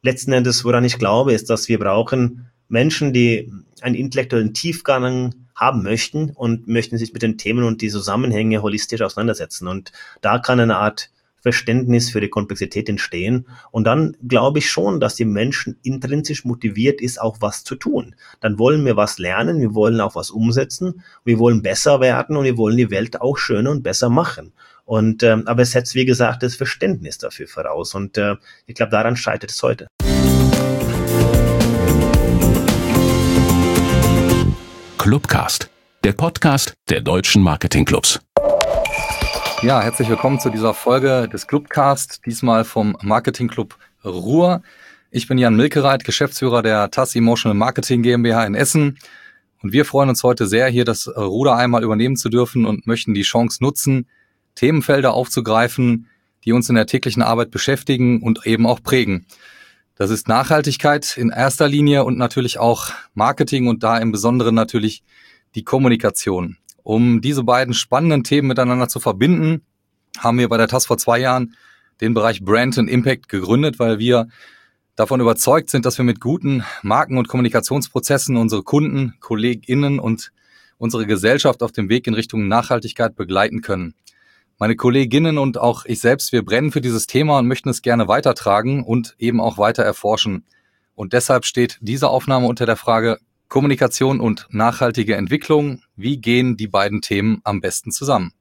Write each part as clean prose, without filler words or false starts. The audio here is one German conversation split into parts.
letzten Endes, woran ich glaube, ist, dass wir brauchen Menschen, die einen intellektuellen Tiefgang haben möchten und möchten sich mit den Themen und die Zusammenhänge holistisch auseinandersetzen. Und da kann eine Art Verständnis für die Komplexität entstehen. Und dann glaube ich schon, dass die Menschen intrinsisch motiviert ist, auch was zu tun. Dann wollen wir was lernen, wir wollen auch was umsetzen, wir wollen besser werden und wir wollen die Welt auch schöner und besser machen. Und aber es setzt, wie gesagt, das Verständnis dafür voraus. Und ich glaube, daran scheitert es heute. Clubcast, der Podcast der deutschen Marketingclubs. Ja, herzlich willkommen zu dieser Folge des Clubcast, diesmal vom Marketingclub Ruhr. Ich bin Jan Milkereit, Geschäftsführer der TAS Emotional Marketing GmbH in Essen. Und wir freuen uns heute sehr, hier das Ruder einmal übernehmen zu dürfen und möchten die Chance nutzen, Themenfelder aufzugreifen, die uns in der täglichen Arbeit beschäftigen und eben auch prägen. Das ist Nachhaltigkeit in erster Linie und natürlich auch Marketing und da im Besonderen natürlich die Kommunikation. Um diese beiden spannenden Themen miteinander zu verbinden, haben wir bei der TAS vor 2 Jahren den Bereich Brand and Impact gegründet, weil wir davon überzeugt sind, dass wir mit guten Marken- und Kommunikationsprozessen unsere Kunden, KollegInnen und unsere Gesellschaft auf dem Weg in Richtung Nachhaltigkeit begleiten können. Meine Kolleginnen und auch ich selbst, wir brennen für dieses Thema und möchten es gerne weitertragen und eben auch weiter erforschen. Und deshalb steht diese Aufnahme unter der Frage Kommunikation und nachhaltige Entwicklung. Wie gehen die beiden Themen am besten zusammen?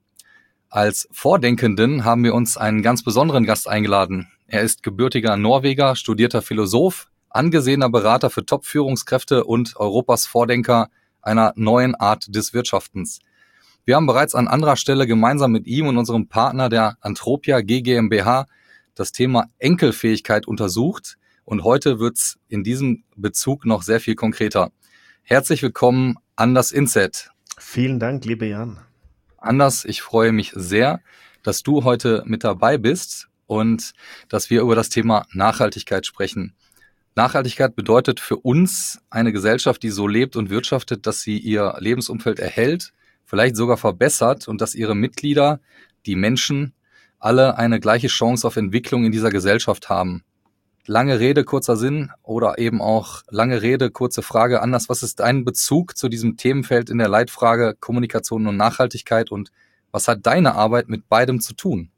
Als Vordenkenden haben wir uns einen ganz besonderen Gast eingeladen. Er ist gebürtiger Norweger, studierter Philosoph, angesehener Berater für Top-Führungskräfte und Europas Vordenker einer neuen Art des Wirtschaftens. Wir haben bereits an anderer Stelle gemeinsam mit ihm und unserem Partner der Antropia GmbH das Thema Enkelfähigkeit untersucht und heute wird's in diesem Bezug noch sehr viel konkreter. Herzlich willkommen, Anders Inset. Vielen Dank, lieber Jan. Anders, ich freue mich sehr, dass du heute mit dabei bist und dass wir über das Thema Nachhaltigkeit sprechen. Nachhaltigkeit bedeutet für uns eine Gesellschaft, die so lebt und wirtschaftet, dass sie ihr Lebensumfeld erhält, vielleicht sogar verbessert und dass ihre Mitglieder, die Menschen, alle eine gleiche Chance auf Entwicklung in dieser Gesellschaft haben. Lange Rede, kurzer Sinn oder eben auch lange Rede, kurze Frage. Anders, was ist dein Bezug zu diesem Themenfeld in der Leitfrage Kommunikation und Nachhaltigkeit und was hat deine Arbeit mit beidem zu tun?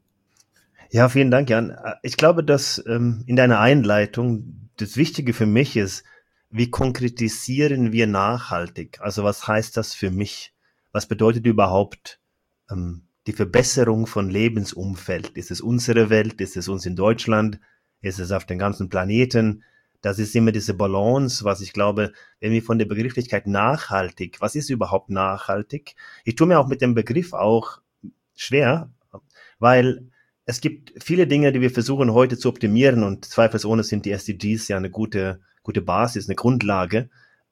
Ja, vielen Dank, Jan. Ich glaube, dass in deiner Einleitung das Wichtige für mich ist, wie konkretisieren wir nachhaltig? Also was heißt das für mich? Was bedeutet überhaupt die Verbesserung von Lebensumfeld? Ist es unsere Welt? Ist es uns in Deutschland? Ist es auf dem ganzen Planeten? Das ist immer diese Balance, was ich glaube, wenn wir von der Begrifflichkeit nachhaltig, was ist überhaupt nachhaltig? Ich tue mir auch mit dem Begriff auch schwer, weil es gibt viele Dinge, die wir versuchen heute zu optimieren und zweifelsohne sind die SDGs ja eine gute Basis, eine Grundlage.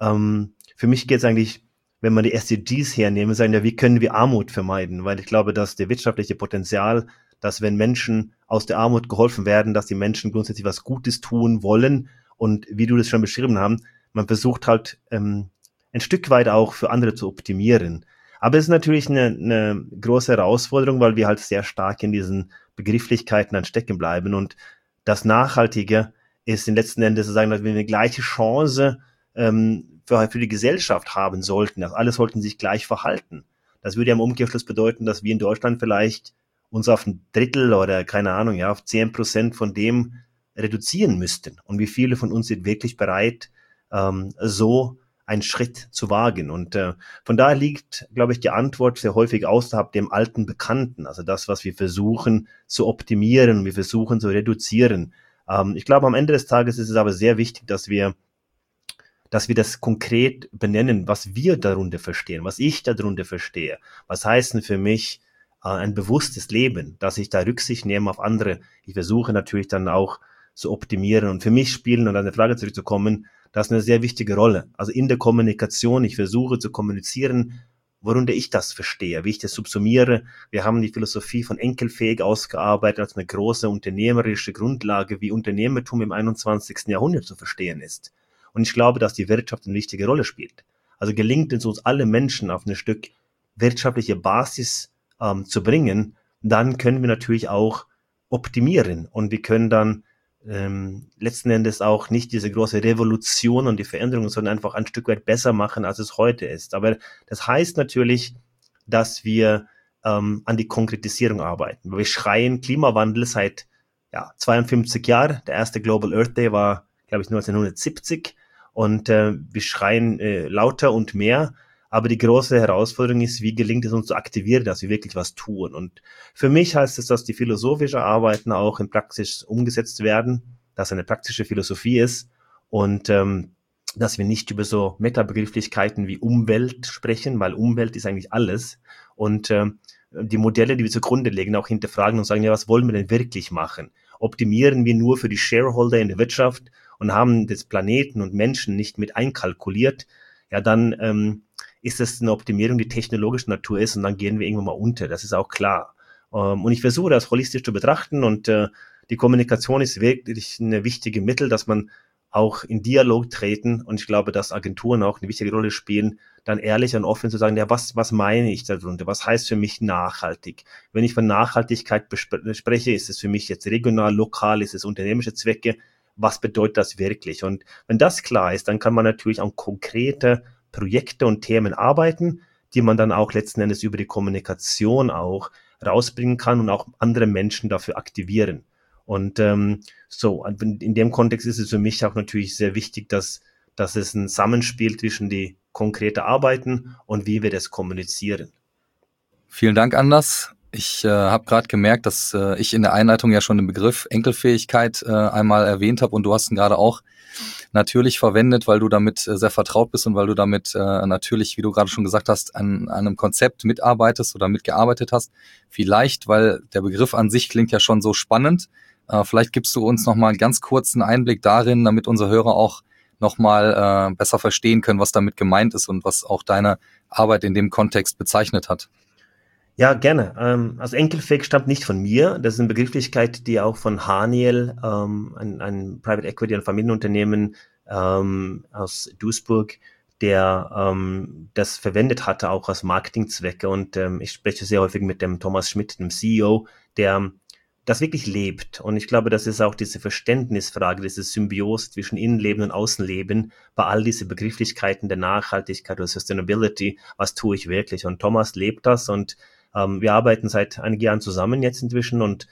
Für mich geht es eigentlich, wenn man die SDGs hernehmen, sagen ja, wie können wir Armut vermeiden? Weil ich glaube, dass der wirtschaftliche Potenzial, dass wenn Menschen aus der Armut geholfen werden, dass die Menschen grundsätzlich was Gutes tun wollen und wie du das schon beschrieben hast, man versucht halt ein Stück weit auch für andere zu optimieren. Aber es ist natürlich eine große Herausforderung, weil wir halt sehr stark in diesen Begrifflichkeiten dann stecken bleiben und das Nachhaltige ist in letzten Endes zu sagen, dass wir eine gleiche Chance für die Gesellschaft haben sollten. Also alle sollten sich gleich verhalten. Das würde ja im Umkehrschluss bedeuten, dass wir in Deutschland vielleicht uns auf ein Drittel oder keine Ahnung, ja, auf 10% von dem reduzieren müssten. Und wie viele von uns sind wirklich bereit, so einen Schritt zu wagen? Und von daher liegt, glaube ich, die Antwort sehr häufig außerhalb dem alten Bekannten. Also das, was wir versuchen zu optimieren, wir versuchen zu reduzieren. Ich glaube, am Ende des Tages ist es aber sehr wichtig, dass wir das konkret benennen, was wir darunter verstehen, was ich darunter verstehe. Was heißt denn für mich ein bewusstes Leben, dass ich da Rücksicht nehme auf andere. Ich versuche natürlich dann auch zu optimieren und für mich spielen, und an der Frage zurückzukommen, das ist eine sehr wichtige Rolle. Also in der Kommunikation, ich versuche zu kommunizieren, worunter ich das verstehe, wie ich das subsumiere. Wir haben die Philosophie von Enkelfähig ausgearbeitet als eine große unternehmerische Grundlage, wie Unternehmertum im 21. Jahrhundert zu verstehen ist. Und ich glaube, dass die Wirtschaft eine wichtige Rolle spielt. Also gelingt es uns alle Menschen auf ein Stück wirtschaftliche Basis zu bringen, dann können wir natürlich auch optimieren und wir können dann letzten Endes auch nicht diese große Revolution und die Veränderung, sondern einfach ein Stück weit besser machen, als es heute ist. Aber das heißt natürlich, dass wir an die Konkretisierung arbeiten. Wir schreien Klimawandel seit 52 Jahren. Der erste Global Earth Day war, glaube ich, 1970. Und wir schreien lauter und mehr. Aber die große Herausforderung ist, wie gelingt es uns zu aktivieren, dass wir wirklich was tun. Und für mich heißt es, dass die philosophischen Arbeiten auch in Praxis umgesetzt werden, dass eine praktische Philosophie ist und dass wir nicht über so Metabegrifflichkeiten wie Umwelt sprechen, weil Umwelt ist eigentlich alles. Und die Modelle, die wir zugrunde legen, auch hinterfragen und sagen, ja, was wollen wir denn wirklich machen? Optimieren wir nur für die Shareholder in der Wirtschaft und haben das Planeten und Menschen nicht mit einkalkuliert, ja, dann ist es eine Optimierung, die technologischer Natur ist und dann gehen wir irgendwann mal unter, das ist auch klar. Und ich versuche das holistisch zu betrachten und die Kommunikation ist wirklich ein wichtiges Mittel, dass man auch in Dialog treten und ich glaube, dass Agenturen auch eine wichtige Rolle spielen, dann ehrlich und offen zu sagen, ja, was meine ich darunter? Was heißt für mich nachhaltig? Wenn ich von Nachhaltigkeit spreche, ist es für mich jetzt regional, lokal, ist es unternehmerische Zwecke? Was bedeutet das wirklich? Und wenn das klar ist, dann kann man natürlich auch konkrete Projekte und Themen arbeiten, die man dann auch letzten Endes über die Kommunikation auch rausbringen kann und auch andere Menschen dafür aktivieren. Und in dem Kontext ist es für mich auch natürlich sehr wichtig, dass es ein Zusammenspiel zwischen die konkrete Arbeiten und wie wir das kommunizieren. Vielen Dank, Anders. Ich habe gerade gemerkt, dass ich in der Einleitung ja schon den Begriff Enkelfähigkeit einmal erwähnt habe und du hast ihn gerade auch natürlich verwendet, weil du damit sehr vertraut bist und weil du damit natürlich, wie du gerade schon gesagt hast, an einem Konzept mitarbeitest oder mitgearbeitet hast. Vielleicht, weil der Begriff an sich klingt ja schon so spannend. Vielleicht gibst du uns nochmal einen ganz kurzen Einblick darin, damit unsere Hörer auch nochmal besser verstehen können, was damit gemeint ist und was auch deine Arbeit in dem Kontext bezeichnet hat. Ja, gerne. Also enkelfähig stammt nicht von mir. Das ist eine Begrifflichkeit, die auch von Haniel, ein Private Equity, ein Familienunternehmen aus Duisburg, der das verwendet hatte, auch als Marketingzwecke. Und ich spreche sehr häufig mit dem Thomas Schmidt, dem CEO, der das wirklich lebt. Und ich glaube, das ist auch diese Verständnisfrage, diese Symbiose zwischen Innenleben und Außenleben bei all diese Begrifflichkeiten der Nachhaltigkeit oder Sustainability. Was tue ich wirklich? Und Thomas lebt das und wir arbeiten seit einigen Jahren zusammen jetzt inzwischen und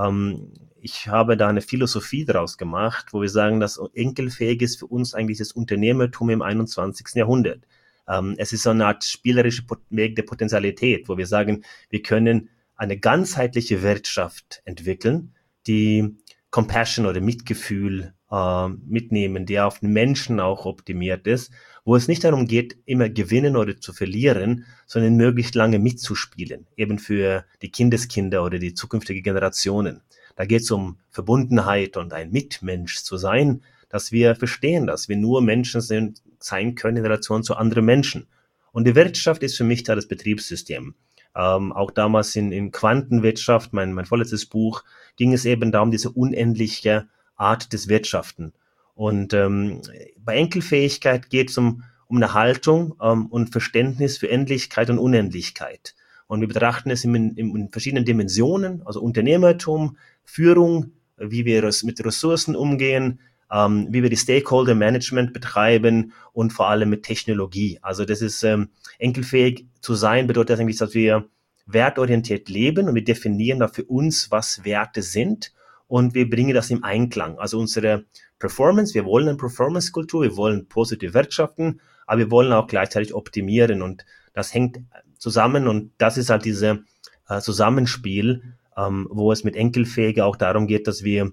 ich habe da eine Philosophie daraus gemacht, wo wir sagen, dass enkelfähig ist für uns eigentlich das Unternehmertum im 21. Jahrhundert. Es ist so eine Art spielerische Weg der Potentialität, wo wir sagen, wir können eine ganzheitliche Wirtschaft entwickeln, die Compassion oder Mitgefühl mitnehmen, die auf den Menschen auch optimiert ist, wo es nicht darum geht, immer gewinnen oder zu verlieren, sondern möglichst lange mitzuspielen, eben für die Kindeskinder oder die zukünftigen Generationen. Da geht es um Verbundenheit und ein Mitmensch zu sein, dass wir verstehen, dass wir nur Menschen sein können in Relation zu anderen Menschen. Und die Wirtschaft ist für mich da das Betriebssystem. Auch damals in Quantenwirtschaft, mein vorletztes Buch, ging es eben darum, diese unendliche Art des Wirtschaften. Und bei Enkelfähigkeit geht es um eine Haltung und Verständnis für Endlichkeit und Unendlichkeit. Und wir betrachten es in verschiedenen Dimensionen, also Unternehmertum, Führung, wie wir mit Ressourcen umgehen, wie wir die Stakeholder Management betreiben und vor allem mit Technologie. Also das ist enkelfähig zu sein, bedeutet das eigentlich, dass wir wertorientiert leben und wir definieren da für uns, was Werte sind und wir bringen das im Einklang. Also unsere Performance, wir wollen eine Performance-Kultur, wir wollen positiv wirtschaften, aber wir wollen auch gleichzeitig optimieren und das hängt zusammen und das ist halt diese Zusammenspiel, wo es mit Enkelfähig auch darum geht, dass wir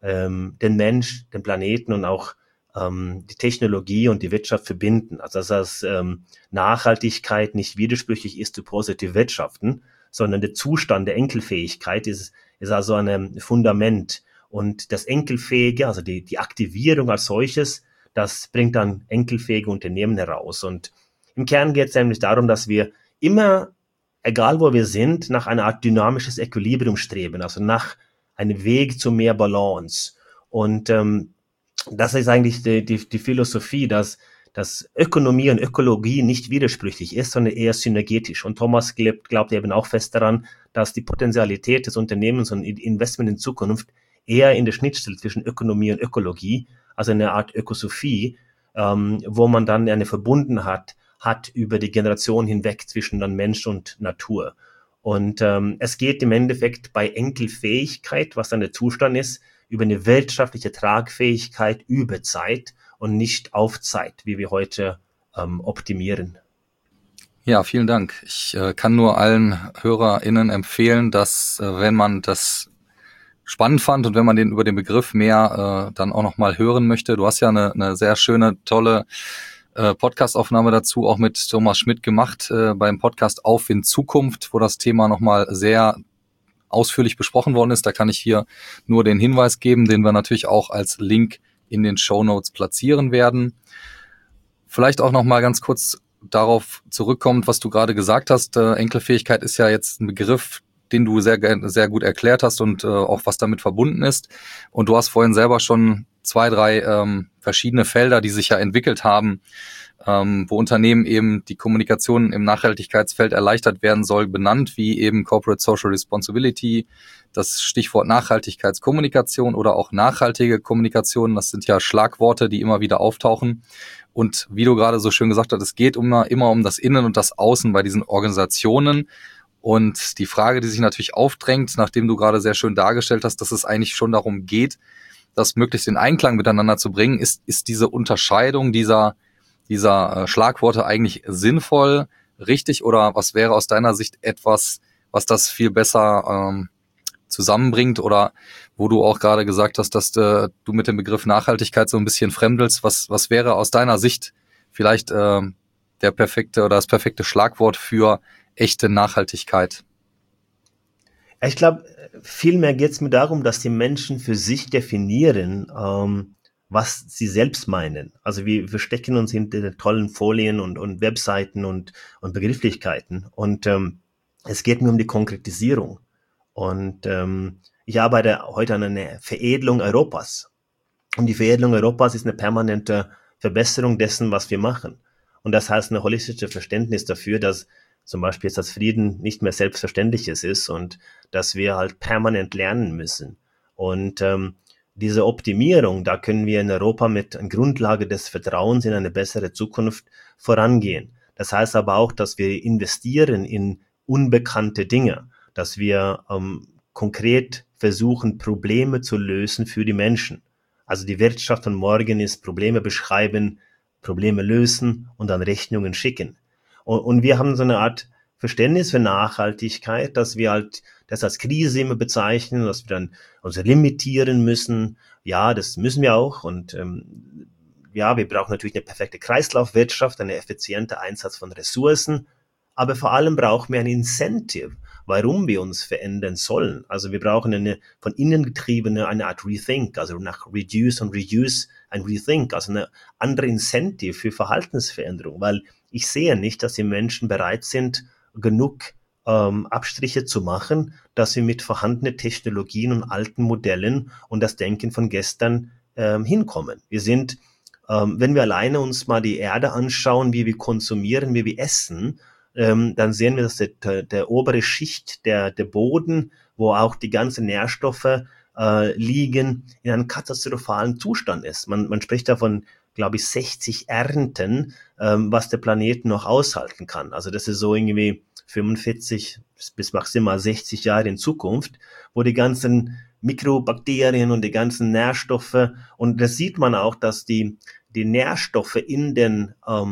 den Mensch, den Planeten und auch die Technologie und die Wirtschaft verbinden. Also dass Nachhaltigkeit nicht widersprüchlich ist zu positiv wirtschaften, sondern der Zustand der Enkelfähigkeit ist also ein Fundament. Und das Enkelfähige, also die Aktivierung als solches, das bringt dann enkelfähige Unternehmen heraus. Und im Kern geht es nämlich darum, dass wir immer, egal wo wir sind, nach einer Art dynamisches Equilibrium streben, also nach einem Weg zu mehr Balance. Und das ist eigentlich die Philosophie, dass Ökonomie und Ökologie nicht widersprüchlich ist, sondern eher synergetisch. Und Thomas glaubt eben auch fest daran, dass die Potentialität des Unternehmens und Investment in Zukunft eher in der Schnittstelle zwischen Ökonomie und Ökologie, also eine Art Ökosophie, wo man dann eine Verbundenheit hat über die Generation hinweg zwischen dann Mensch und Natur. Und es geht im Endeffekt bei Enkelfähigkeit, was dann der Zustand ist, über eine wirtschaftliche Tragfähigkeit über Zeit und nicht auf Zeit, wie wir heute optimieren. Ja, vielen Dank. Ich kann nur allen HörerInnen empfehlen, dass wenn man das spannend fand und wenn man über den Begriff mehr dann auch nochmal hören möchte, du hast ja eine sehr schöne, tolle Podcast-Aufnahme dazu auch mit Thomas Schmidt gemacht beim Podcast Auf in Zukunft, wo das Thema nochmal sehr ausführlich besprochen worden ist. Da kann ich hier nur den Hinweis geben, den wir natürlich auch als Link in den Shownotes platzieren werden. Vielleicht auch nochmal ganz kurz darauf zurückkommt, was du gerade gesagt hast. Enkelfähigkeit ist ja jetzt ein Begriff, den du sehr gut erklärt hast und auch was damit verbunden ist. Und du hast vorhin selber schon 2, 3 verschiedene Felder, die sich ja entwickelt haben, wo Unternehmen eben die Kommunikation im Nachhaltigkeitsfeld erleichtert werden soll, benannt, wie eben Corporate Social Responsibility, das Stichwort Nachhaltigkeitskommunikation oder auch nachhaltige Kommunikation. Das sind ja Schlagworte, die immer wieder auftauchen. Und wie du gerade so schön gesagt hast, es geht immer um das Innen und das Außen bei diesen Organisationen. Und die Frage, die sich natürlich aufdrängt, nachdem du gerade sehr schön dargestellt hast, dass es eigentlich schon darum geht, das möglichst in Einklang miteinander zu bringen, ist diese Unterscheidung dieser Schlagworte eigentlich sinnvoll, richtig, oder was wäre aus deiner Sicht etwas, was das viel besser zusammenbringt, oder wo du auch gerade gesagt hast, dass du mit dem Begriff Nachhaltigkeit so ein bisschen fremdelst, was wäre aus deiner Sicht vielleicht der perfekte oder das perfekte Schlagwort für echte Nachhaltigkeit? Ich glaube, vielmehr geht es mir darum, dass die Menschen für sich definieren, was sie selbst meinen. Also wir stecken uns hinter tollen Folien und Webseiten und Begrifflichkeiten. Und es geht mir um die Konkretisierung. Und ich arbeite heute an einer Veredelung Europas. Und die Veredelung Europas ist eine permanente Verbesserung dessen, was wir machen. Und das heißt ein holistisches Verständnis dafür, dass zum Beispiel jetzt das Frieden nicht mehr Selbstverständliches ist und dass wir halt permanent lernen müssen. Und diese Optimierung, da können wir in Europa mit einer Grundlage des Vertrauens in eine bessere Zukunft vorangehen. Das heißt aber auch, dass wir investieren in unbekannte Dinge, dass wir konkret versuchen, Probleme zu lösen für die Menschen. Also die Wirtschaft von morgen ist Probleme beschreiben, Probleme lösen und dann Rechnungen schicken. Und wir haben so eine Art Verständnis für Nachhaltigkeit, dass wir halt das als Krise immer bezeichnen, dass wir dann uns limitieren müssen. Ja, das müssen wir auch. Und ja, wir brauchen natürlich eine perfekte Kreislaufwirtschaft, einen effizienten Einsatz von Ressourcen. Aber vor allem brauchen wir ein Incentive, warum wir uns verändern sollen. Also wir brauchen eine von innen getriebene, eine Art Rethink, also nach Reduce und Reuse ein Rethink, also eine andere Incentive für Verhaltensveränderung, weil ich sehe nicht, dass die Menschen bereit sind, genug Abstriche zu machen, dass sie mit vorhandenen Technologien und alten Modellen und das Denken von gestern hinkommen. Wir sind, wenn wir alleine uns mal die Erde anschauen, wie wir konsumieren, wie wir essen, dann sehen wir, dass der obere Schicht, der Boden, wo auch die ganzen Nährstoffe liegen, in einem katastrophalen Zustand ist. Man spricht davon, glaube ich, 60 Ernten, was der Planet noch aushalten kann. Also das ist so irgendwie 45 bis maximal 60 Jahre in Zukunft, wo die ganzen Mikrobakterien und die ganzen Nährstoffe, und das sieht man auch, dass die Nährstoffe in den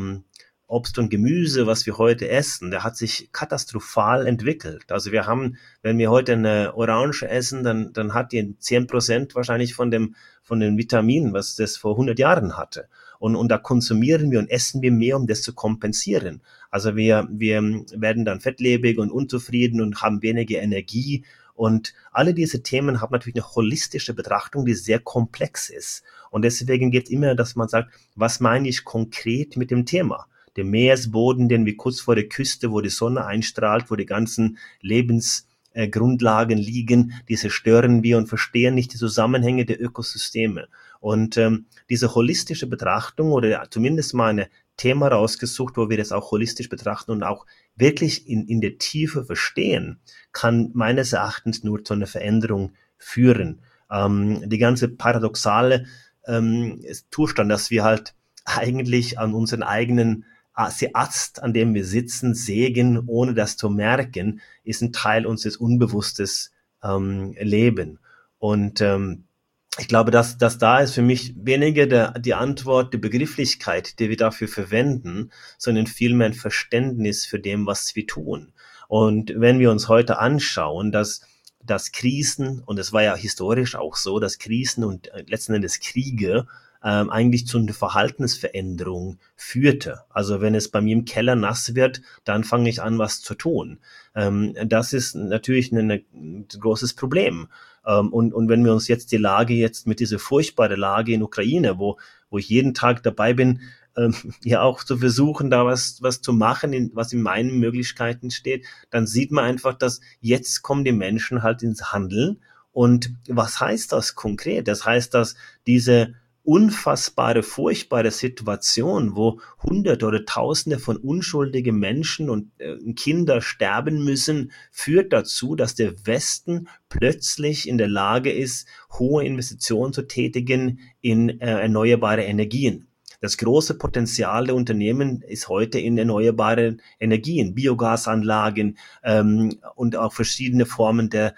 Obst und Gemüse, was wir heute essen, der hat sich katastrophal entwickelt. Also wir haben, wenn wir heute eine Orange essen, dann hat die 10% wahrscheinlich von den Vitaminen, was das vor 100 Jahren hatte. Und da konsumieren wir und essen wir mehr, um das zu kompensieren. Also wir werden dann fettlebig und unzufrieden und haben weniger Energie. Und alle diese Themen haben natürlich eine holistische Betrachtung, die sehr komplex ist. Und deswegen geht es immer, dass man sagt, was meine ich konkret mit dem Thema? Der Meeresboden, den wir kurz vor der Küste, wo die Sonne einstrahlt, wo die ganzen Lebensgrundlagen liegen, die zerstören wir und verstehen nicht die Zusammenhänge der Ökosysteme. Und diese holistische Betrachtung oder zumindest mal ein Thema rausgesucht, wo wir das auch holistisch betrachten und auch wirklich in der Tiefe verstehen, kann meines Erachtens nur zu einer Veränderung führen. Die ganze paradoxale Zustand, dass wir halt eigentlich an unseren eigenen Ast, an dem wir sitzen, sägen, ohne das zu merken, ist ein Teil unseres unbewusstes Leben. Und ich glaube, dass da ist für mich weniger die Antwort, die Begrifflichkeit, die wir dafür verwenden, sondern vielmehr ein Verständnis für dem, was wir tun. Und wenn wir uns heute anschauen, dass Krisen, und es war ja historisch auch so, dass Krisen und letzten Endes Kriege eigentlich zu einer Verhaltensveränderung führte. Also wenn es bei mir im Keller nass wird, dann fange ich an, was zu tun. Das ist natürlich ein großes Problem. Und wenn wir uns jetzt die Lage jetzt mit dieser furchtbaren Lage in Ukraine, wo ich jeden Tag dabei bin, ja auch zu versuchen, da was zu machen, was in meinen Möglichkeiten steht, dann sieht man einfach, dass jetzt kommen die Menschen halt ins Handeln. Und was heißt das konkret? Das heißt, dass diese unfassbare, furchtbare Situation, wo Hunderte oder Tausende von unschuldigen Menschen und Kinder sterben müssen, führt dazu, dass der Westen plötzlich in der Lage ist, hohe Investitionen zu tätigen in erneuerbare Energien. Das große Potenzial der Unternehmen ist heute in erneuerbare Energien, Biogasanlagen und auch verschiedene Formen der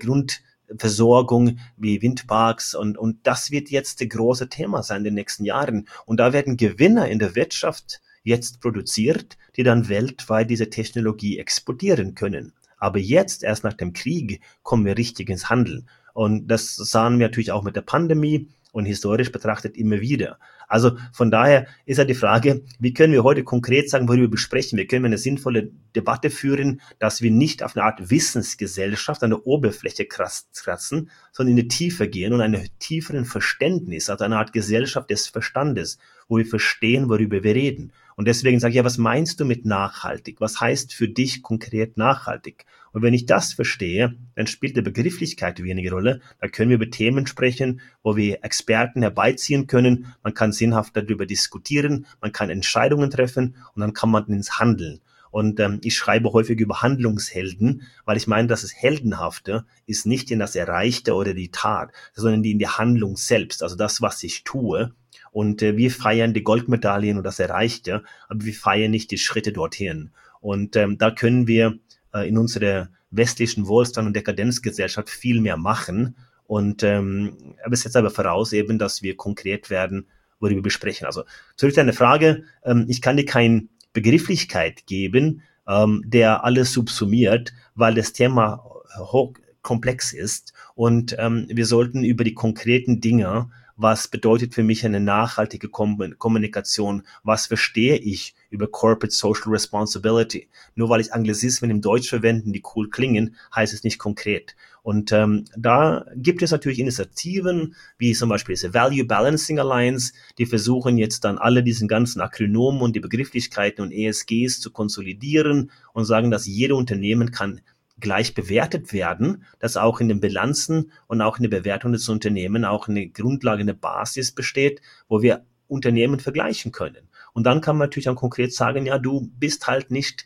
Grundversorgung wie Windparks und das wird jetzt das große Thema sein in den nächsten Jahren. Und da werden Gewinner in der Wirtschaft jetzt produziert, die dann weltweit diese Technologie exportieren können. Aber jetzt, erst nach dem Krieg, kommen wir richtig ins Handeln. Und das sahen wir natürlich auch mit der Pandemie und historisch betrachtet immer wieder. Also von daher ist ja die Frage, wie können wir heute konkret sagen, worüber wir besprechen? Wir können eine sinnvolle Debatte führen, dass wir nicht auf eine Art Wissensgesellschaft an der Oberfläche kratzen, sondern in die Tiefe gehen und einen tieferen Verständnis, also eine Art Gesellschaft des Verstandes, wo wir verstehen, worüber wir reden. Und deswegen sage ich, ja, was meinst du mit nachhaltig? Was heißt für dich konkret nachhaltig? Und wenn ich das verstehe, dann spielt die Begrifflichkeit weniger Rolle. Da können wir über Themen sprechen, wo wir Experten herbeiziehen können. Man kann sinnhaft darüber diskutieren, man kann Entscheidungen treffen und dann kann man ins Handeln. Und ich schreibe häufig über Handlungshelden, weil ich meine, dass das Heldenhafte ist nicht in das Erreichte oder die Tat, sondern in die Handlung selbst, also das, was ich tue. Und wir feiern die Goldmedaillen und das Erreichte, aber wir feiern nicht die Schritte dorthin. Und da können wir in unserer westlichen Wohlstand- und Dekadenzgesellschaft viel mehr machen. Und aber es setzt aber voraus eben, dass wir konkret werden, worüber wir besprechen. Also zurück zu deiner Frage, ich kann dir keine Begrifflichkeit geben, der alles subsumiert, weil das Thema hochkomplex ist. Und wir sollten über die konkreten Dinge, was bedeutet für mich eine nachhaltige Kommunikation? Was verstehe ich über Corporate Social Responsibility? Nur weil ich Anglizismen im Deutsch verwende, die cool klingen, heißt es nicht konkret. Und da gibt es natürlich Initiativen, wie zum Beispiel diese Value Balancing Alliance, die versuchen jetzt dann alle diesen ganzen Akronymen und die Begrifflichkeiten und ESGs zu konsolidieren und sagen, dass jede Unternehmen kann gleich bewertet werden, dass auch in den Bilanzen und auch in der Bewertung des Unternehmens auch eine Grundlage, eine Basis besteht, wo wir Unternehmen vergleichen können. Und dann kann man natürlich auch konkret sagen, ja, du bist halt nicht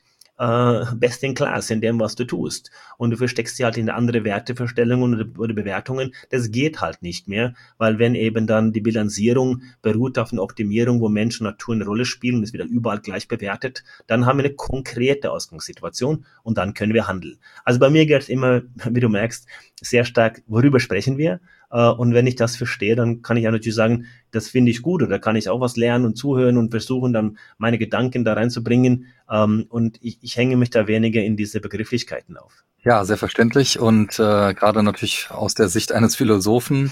best in class in dem, was du tust. Und du versteckst dich halt in andere Werteverstellungen oder Bewertungen. Das geht halt nicht mehr, weil wenn eben dann die Bilanzierung beruht auf einer Optimierung, wo Mensch und Natur eine Rolle spielen und es wird überall gleich bewertet, dann haben wir eine konkrete Ausgangssituation und dann können wir handeln. Also bei mir geht es immer, wie du merkst, sehr stark, worüber sprechen wir? Und wenn ich das verstehe, dann kann ich ja natürlich sagen, das finde ich gut oder kann ich auch was lernen und zuhören und versuchen dann meine Gedanken da reinzubringen. Und ich hänge mich da weniger in diese Begrifflichkeiten auf. Ja, sehr verständlich und gerade natürlich aus der Sicht eines Philosophen.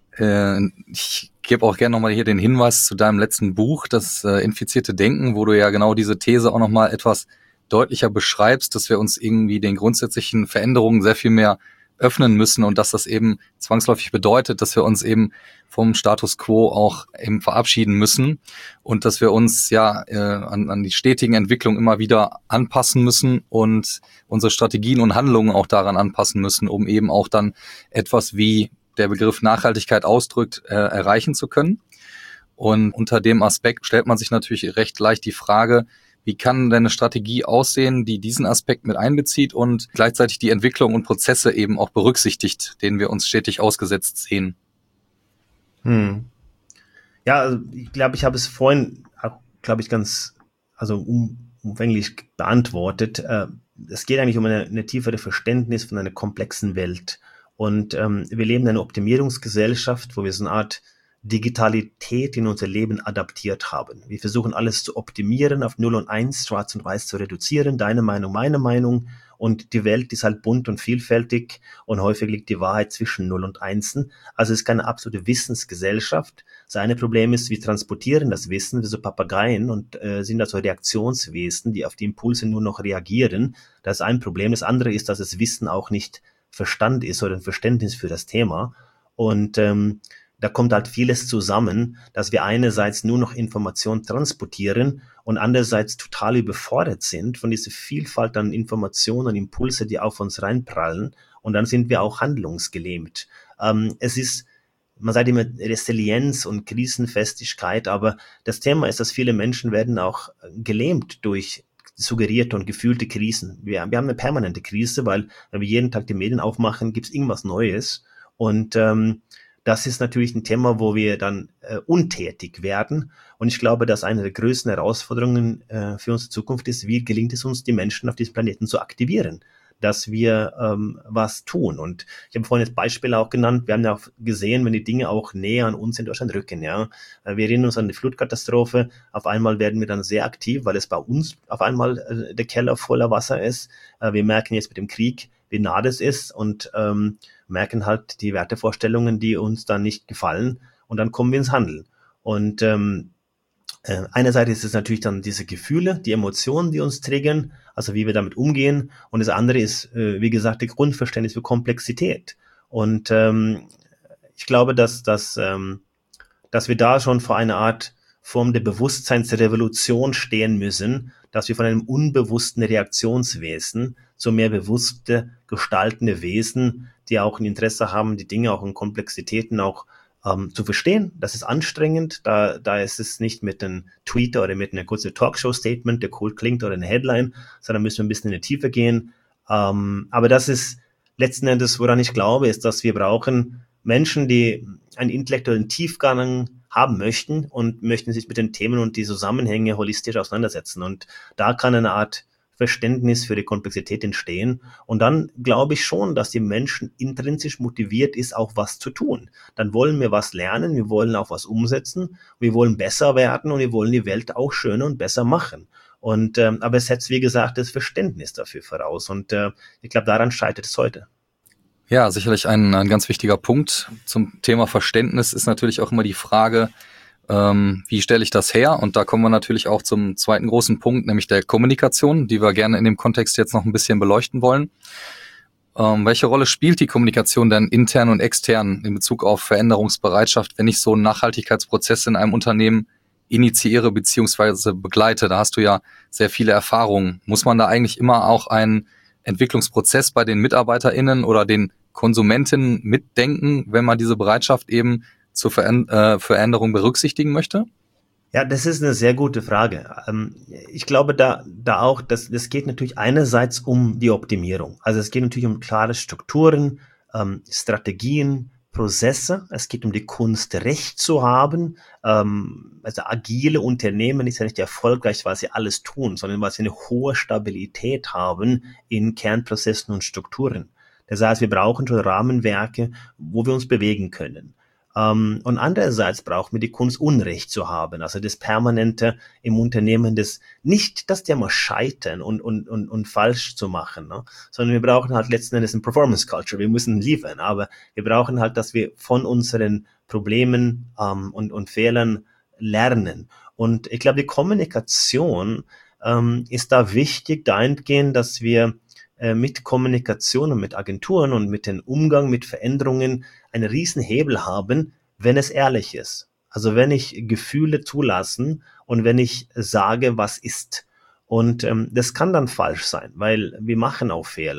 Ich gebe auch gerne nochmal hier den Hinweis zu deinem letzten Buch, das Infizierte Denken, wo du ja genau diese These auch nochmal etwas deutlicher beschreibst, dass wir uns irgendwie den grundsätzlichen Veränderungen sehr viel mehr öffnen müssen und dass das eben zwangsläufig bedeutet, dass wir uns eben vom Status quo auch eben verabschieden müssen und dass wir uns ja an die stetigen Entwicklungen immer wieder anpassen müssen und unsere Strategien und Handlungen auch daran anpassen müssen, um eben auch dann etwas, wie der Begriff Nachhaltigkeit ausdrückt, erreichen zu können. Und unter dem Aspekt stellt man sich natürlich recht leicht die Frage, Wie kann deine Strategie aussehen, die diesen Aspekt mit einbezieht und gleichzeitig die Entwicklung und Prozesse eben auch berücksichtigt, denen wir uns stetig ausgesetzt sehen? Ja, also ich glaube, ich habe es vorhin, glaube ich, ganz, also umfänglich beantwortet. Es geht eigentlich um eine tiefere Verständnis von einer komplexen Welt. Und wir leben in einer Optimierungsgesellschaft, wo wir so eine Art Digitalität in unser Leben adaptiert haben. Wir versuchen alles zu optimieren, auf 0 und 1, schwarz und weiß zu reduzieren, deine Meinung, meine Meinung. Und die Welt ist halt bunt und vielfältig und häufig liegt die Wahrheit zwischen 0 und 1. Also es ist keine absolute Wissensgesellschaft. Das eine Problem ist, wir transportieren das Wissen wie so Papageien und sind also Reaktionswesen, die auf die Impulse nur noch reagieren. Das ist ein Problem. Das andere ist, dass das Wissen auch nicht Verstand ist oder ein Verständnis für das Thema. Und da kommt halt vieles zusammen, dass wir einerseits nur noch Information transportieren und andererseits total überfordert sind von dieser Vielfalt an Informationen und Impulse, die auf uns reinprallen. Und dann sind wir auch handlungsgelähmt. Es ist, man sagt immer Resilienz und Krisenfestigkeit, aber das Thema ist, dass viele Menschen werden auch gelähmt durch suggerierte und gefühlte Krisen. Wir haben eine permanente Krise, weil wenn wir jeden Tag die Medien aufmachen, gibt es irgendwas Neues. Und das ist natürlich ein Thema, wo wir dann untätig werden. Und ich glaube, dass eine der größten Herausforderungen für unsere Zukunft ist, wie gelingt es uns, die Menschen auf diesem Planeten zu aktivieren, dass wir was tun. Und ich habe vorhin das Beispiel auch genannt, wir haben ja auch gesehen, wenn die Dinge auch näher an uns in Deutschland rücken. Ja, wir erinnern uns an die Flutkatastrophe, auf einmal werden wir dann sehr aktiv, weil es bei uns auf einmal der Keller voller Wasser ist. Wir merken jetzt mit dem Krieg, wie nah das ist und merken halt die Wertevorstellungen, die uns dann nicht gefallen und dann kommen wir ins Handeln. Und einerseits ist es natürlich dann diese Gefühle, die Emotionen, die uns triggern, also wie wir damit umgehen. Und das andere ist, wie gesagt, das Grundverständnis für Komplexität. Und ich glaube, dass wir da schon vor einer Art Form der Bewusstseinsrevolution stehen müssen, dass wir von einem unbewussten Reaktionswesen zu mehr bewusste gestaltende Wesen, die auch ein Interesse haben, die Dinge auch in Komplexitäten auch zu verstehen. Das ist anstrengend, da ist es nicht mit einem Tweet oder mit einer kurzen Talkshow-Statement, der cool klingt, oder eine Headline, sondern müssen wir ein bisschen in die Tiefe gehen. Aber das ist letzten Endes, woran ich glaube, ist, dass wir brauchen Menschen, die einen intellektuellen Tiefgang haben möchten und möchten sich mit den Themen und die Zusammenhänge holistisch auseinandersetzen. Und da kann eine Art Verständnis für die Komplexität entstehen. Und dann glaube ich schon, dass die Menschen intrinsisch motiviert ist, auch was zu tun. Dann wollen wir was lernen, wir wollen auch was umsetzen, wir wollen besser werden und wir wollen die Welt auch schöner und besser machen. Und aber es setzt, wie gesagt, das Verständnis dafür voraus. Und ich glaube, daran scheitert es heute. Ja, sicherlich ein ganz wichtiger Punkt zum Thema Verständnis ist natürlich auch immer die Frage, wie stelle ich das her? Und da kommen wir natürlich auch zum zweiten großen Punkt, nämlich der Kommunikation, die wir gerne in dem Kontext jetzt noch ein bisschen beleuchten wollen. Welche Rolle spielt die Kommunikation denn intern und extern in Bezug auf Veränderungsbereitschaft, wenn ich so einen Nachhaltigkeitsprozess in einem Unternehmen initiiere bzw. begleite? Da hast du ja sehr viele Erfahrungen. Muss man da eigentlich immer auch einen Entwicklungsprozess bei den MitarbeiterInnen oder den Konsumentinnen mitdenken, wenn man diese Bereitschaft eben zur Veränderung berücksichtigen möchte? Ja, das ist eine sehr gute Frage. Ich glaube da auch, dass das geht natürlich einerseits um die Optimierung. Also es geht natürlich um klare Strukturen, Strategien, Prozesse. Es geht um die Kunst, Recht zu haben. Also agile Unternehmen ist ja nicht erfolgreich, weil sie alles tun, sondern weil sie eine hohe Stabilität haben in Kernprozessen und Strukturen. Das heißt, wir brauchen schon Rahmenwerke, wo wir uns bewegen können. Und andererseits brauchen wir die Kunst, Unrecht zu haben, also das Permanente im Unternehmen, das nicht das Thema scheitern und falsch zu machen, ne? Sondern wir brauchen halt letzten Endes eine Performance Culture, wir müssen liefern, aber wir brauchen halt, dass wir von unseren Problemen und Fehlern lernen. Und ich glaube, die Kommunikation ist da wichtig, dahingehend, dass wir mit Kommunikation und mit Agenturen und mit dem Umgang mit Veränderungen einen riesen Hebel haben, wenn es ehrlich ist. Also wenn ich Gefühle zulassen und wenn ich sage, was ist. Und das kann dann falsch sein, weil wir machen auch Fehler.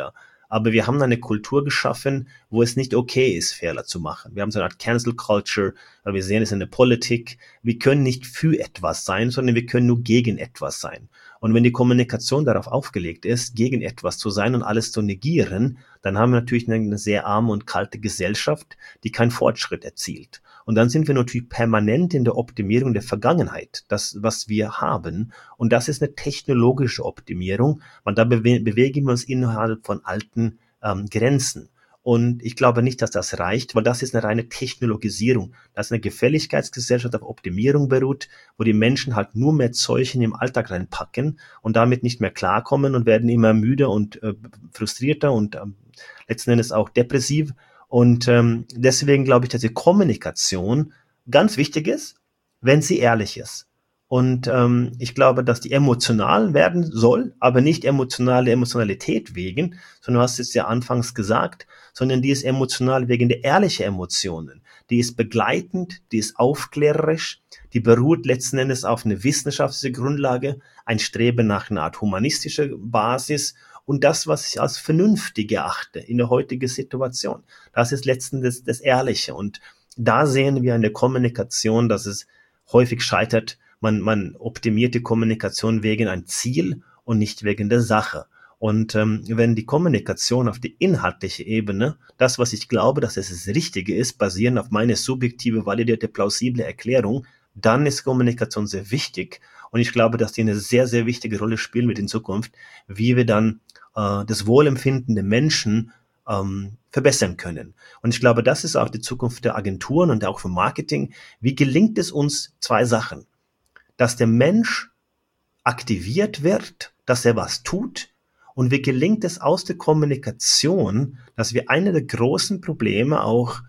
aber wir haben eine Kultur geschaffen, wo es nicht okay ist, Fehler zu machen. Wir haben so eine Art Cancel Culture, wir sehen es in der Politik. Wir können nicht für etwas sein, sondern wir können nur gegen etwas sein. Und wenn die Kommunikation darauf aufgelegt ist, gegen etwas zu sein und alles zu negieren, dann haben wir natürlich eine sehr arme und kalte Gesellschaft, die keinen Fortschritt erzielt. Und dann sind wir natürlich permanent in der Optimierung der Vergangenheit, das, was wir haben. Und das ist eine technologische Optimierung. Und da bewegen wir uns innerhalb von alten Grenzen. Und ich glaube nicht, dass das reicht, weil das ist eine reine Technologisierung. Das ist eine Gefälligkeitsgesellschaft auf Optimierung beruht, wo die Menschen halt nur mehr Zeug in den Alltag reinpacken und damit nicht mehr klarkommen und werden immer müder und frustrierter und letzten Endes auch depressiv. Und deswegen glaube ich, dass die Kommunikation ganz wichtig ist, wenn sie ehrlich ist. Und ich glaube, dass die emotional werden soll, aber nicht Emotionalität wegen, sondern du hast es ja anfangs gesagt, sondern die ist emotional wegen der ehrlichen Emotionen. Die ist begleitend, die ist aufklärerisch, die beruht letzten Endes auf einer wissenschaftlichen Grundlage, ein Streben nach einer Art humanistischer Basis und das, was ich als vernünftig erachte in der heutigen Situation. Das ist letzten Endes das Ehrliche. Und da sehen wir in der Kommunikation, dass es häufig scheitert. Man optimiert die Kommunikation wegen ein Ziel und nicht wegen der Sache. Und wenn die Kommunikation auf die inhaltliche Ebene, das, was ich glaube, dass es das Richtige ist, basierend auf meine subjektive, validierte, plausible Erklärung, dann ist Kommunikation sehr wichtig. Und ich glaube, dass die eine sehr, sehr wichtige Rolle spielen wird in Zukunft, wie wir dann das Wohlempfinden der Menschen verbessern können. Und ich glaube, das ist auch die Zukunft der Agenturen und auch für Marketing. Wie gelingt es uns? Zwei Sachen. Dass der Mensch aktiviert wird, dass er was tut. Und wie gelingt es aus der Kommunikation, dass wir eine der großen Probleme auch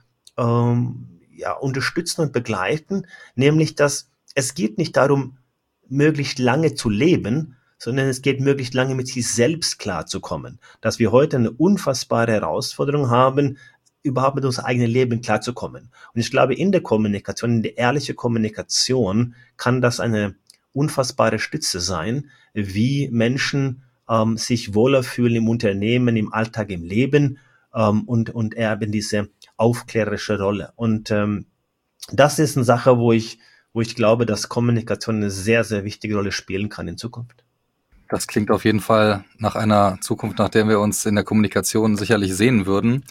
unterstützen und begleiten, nämlich dass es geht nicht darum, möglichst lange zu leben, sondern es geht möglichst lange mit sich selbst klarzukommen. Dass wir heute eine unfassbare Herausforderung haben, überhaupt mit unserem eigenen Leben klarzukommen. Und ich glaube, in der Kommunikation, in der ehrlichen Kommunikation kann das eine unfassbare Stütze sein, wie Menschen sich wohler fühlen im Unternehmen, im Alltag, im Leben und erben diese aufklärerische Rolle. Und das ist eine Sache, wo ich glaube, dass Kommunikation eine sehr, sehr wichtige Rolle spielen kann in Zukunft. Das klingt auf jeden Fall nach einer Zukunft, nach der wir uns in der Kommunikation sicherlich sehen würden.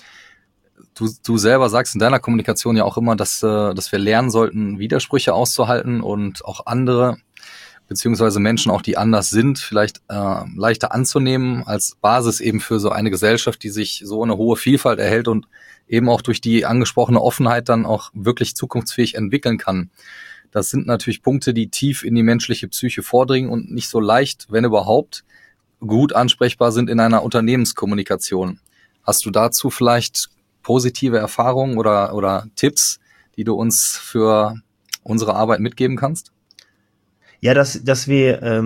Du selber sagst in deiner Kommunikation ja auch immer, dass wir lernen sollten, Widersprüche auszuhalten und auch andere, beziehungsweise Menschen auch, die anders sind, vielleicht leichter anzunehmen als Basis eben für so eine Gesellschaft, die sich so eine hohe Vielfalt erhält und eben auch durch die angesprochene Offenheit dann auch wirklich zukunftsfähig entwickeln kann. Das sind natürlich Punkte, die tief in die menschliche Psyche vordringen und nicht so leicht, wenn überhaupt, gut ansprechbar sind in einer Unternehmenskommunikation. Hast du dazu vielleicht positive Erfahrungen oder Tipps, die du uns für unsere Arbeit mitgeben kannst? Ja, dass wir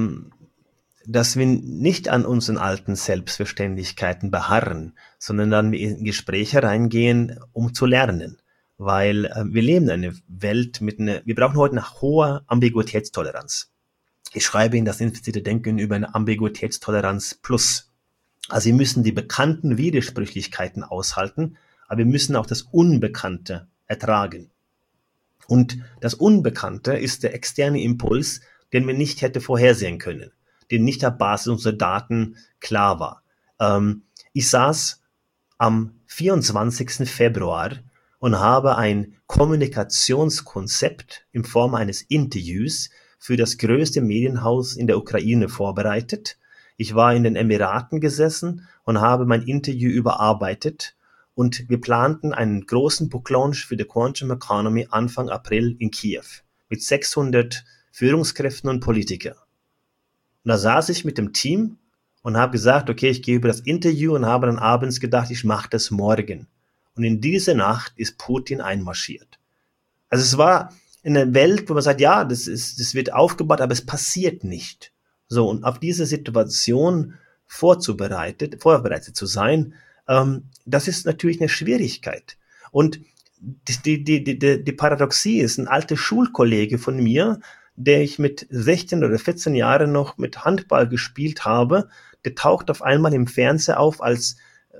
nicht an unseren alten Selbstverständlichkeiten beharren, sondern dann in Gespräche reingehen, um zu lernen. Weil wir leben in einer Welt wir brauchen heute eine hohe Ambiguitätstoleranz. Ich schreibe in das infizierte Denken über eine Ambiguitätstoleranz plus. Also wir müssen die bekannten Widersprüchlichkeiten aushalten, aber wir müssen auch das Unbekannte ertragen. Und das Unbekannte ist der externe Impuls, den wir nicht hätte vorhersehen können, den nicht auf Basis unserer Daten klar war. Ich saß am 24. Februar und habe ein Kommunikationskonzept in Form eines Interviews für das größte Medienhaus in der Ukraine vorbereitet. Ich war in den Emiraten gesessen und habe mein Interview überarbeitet und wir planten einen großen Book Launch für die Quantum Economy Anfang April in Kiew mit 600 Führungskräften und Politikern. Und da saß ich mit dem Team und habe gesagt, okay, ich gehe über das Interview und habe dann abends gedacht, ich mache das morgen. Und in diese Nacht ist Putin einmarschiert. Also es war in einer Welt, wo man sagt, ja, das wird aufgebaut, aber es passiert nicht. So, und auf diese Situation vorbereitet zu sein, das ist natürlich eine Schwierigkeit. Und die Paradoxie ist, ein alter Schulkollege von mir, der ich mit 16 oder 14 Jahren noch mit Handball gespielt habe, der taucht auf einmal im Fernseher auf als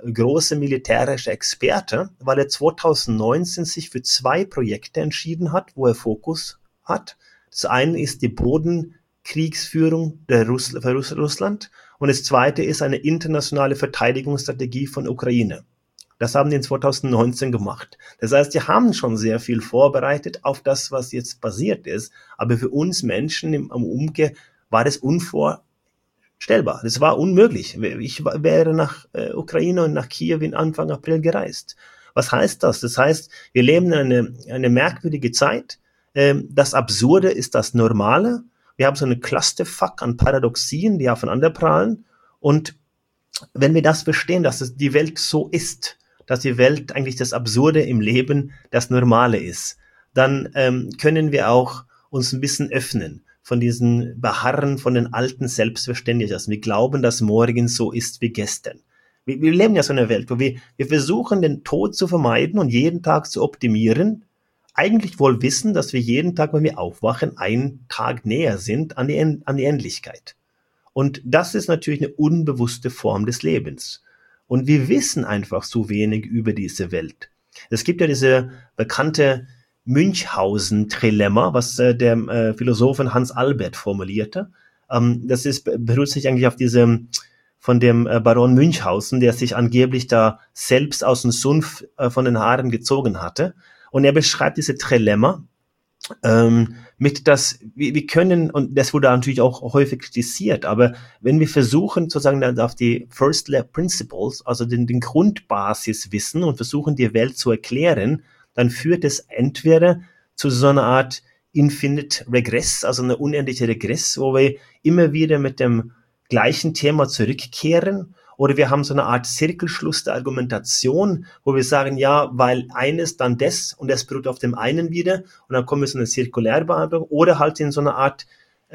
große militärische Experte, weil er 2019 sich für 2 Projekte entschieden hat, wo er Fokus hat. Das eine ist die Bodenkriegsführung für Russland und das zweite ist eine internationale Verteidigungsstrategie von Ukraine. Das haben die in 2019 gemacht. Das heißt, die haben schon sehr viel vorbereitet auf das, was jetzt passiert ist. Aber für uns Menschen am Umkehr war das unvorstellbar. Das war unmöglich. Ich wäre nach Ukraine und nach Kiew in Anfang April gereist. Was heißt das? Das heißt, wir leben in eine merkwürdige Zeit. Das Absurde ist das Normale. Wir haben so eine Clusterfuck an Paradoxien, die aufeinander prallen. Und wenn wir das verstehen, dass die Welt so ist, dass die Welt eigentlich das Absurde im Leben das Normale ist, dann können wir auch uns ein bisschen öffnen von diesen Beharren von den alten Selbstverständlichkeiten. Wir glauben, dass morgen so ist wie gestern. Wir leben ja so in einer Welt, wo wir versuchen, den Tod zu vermeiden und jeden Tag zu optimieren, eigentlich wohl wissen, dass wir jeden Tag, wenn wir aufwachen, einen Tag näher sind an die Endlichkeit. Und das ist natürlich eine unbewusste Form des Lebens. Und wir wissen einfach so wenig über diese Welt. Es gibt ja diese bekannte Münchhausen-Trilemma, was der Philosophen Hans Albert formulierte. Beruht sich eigentlich auf von dem Baron Münchhausen, der sich angeblich da selbst aus dem Sumpf von den Haaren gezogen hatte. Und er beschreibt diese Trilemma, wir können, und das wurde natürlich auch häufig kritisiert, aber wenn wir versuchen sozusagen dann auf die First Principles, also den Grundbasis wissen und versuchen die Welt zu erklären, dann führt es entweder zu so einer Art Infinite Regress, also eine unendliche Regress, wo wir immer wieder mit dem gleichen Thema zurückkehren, oder wir haben so eine Art Zirkelschluss der Argumentation, wo wir sagen, ja, weil eines, dann das und das beruht auf dem einen wieder und dann kommen wir zu einer Zirkulärbehandlung oder halt in so eine Art